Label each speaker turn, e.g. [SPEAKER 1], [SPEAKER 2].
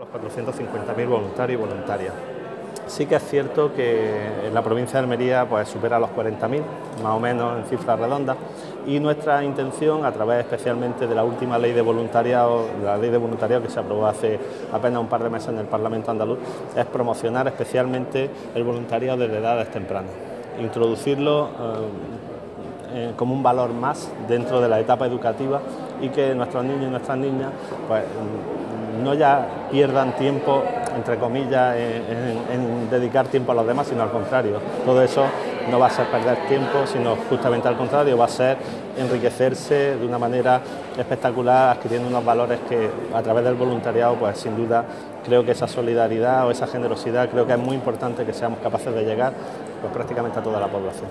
[SPEAKER 1] Los 450.000 voluntarios y voluntarias. Sí que es cierto que en la provincia de Almería pues supera los 40.000, más o menos en cifras redondas, y nuestra intención, a través especialmente de la última ley de voluntariado, la ley de voluntariado que se aprobó hace apenas un par de meses en el Parlamento andaluz, es promocionar especialmente el voluntariado desde edades tempranas, introducirlo como un valor más dentro de la etapa educativa y que nuestros niños y nuestras niñas pues no ya pierdan tiempo, entre comillas, en dedicar tiempo a los demás, sino al contrario. Todo eso no va a ser perder tiempo, sino justamente al contrario, va a ser enriquecerse de una manera espectacular, adquiriendo unos valores que a través del voluntariado, pues sin duda, creo que esa solidaridad o esa generosidad, creo que es muy importante que seamos capaces de llegar pues prácticamente a toda la población.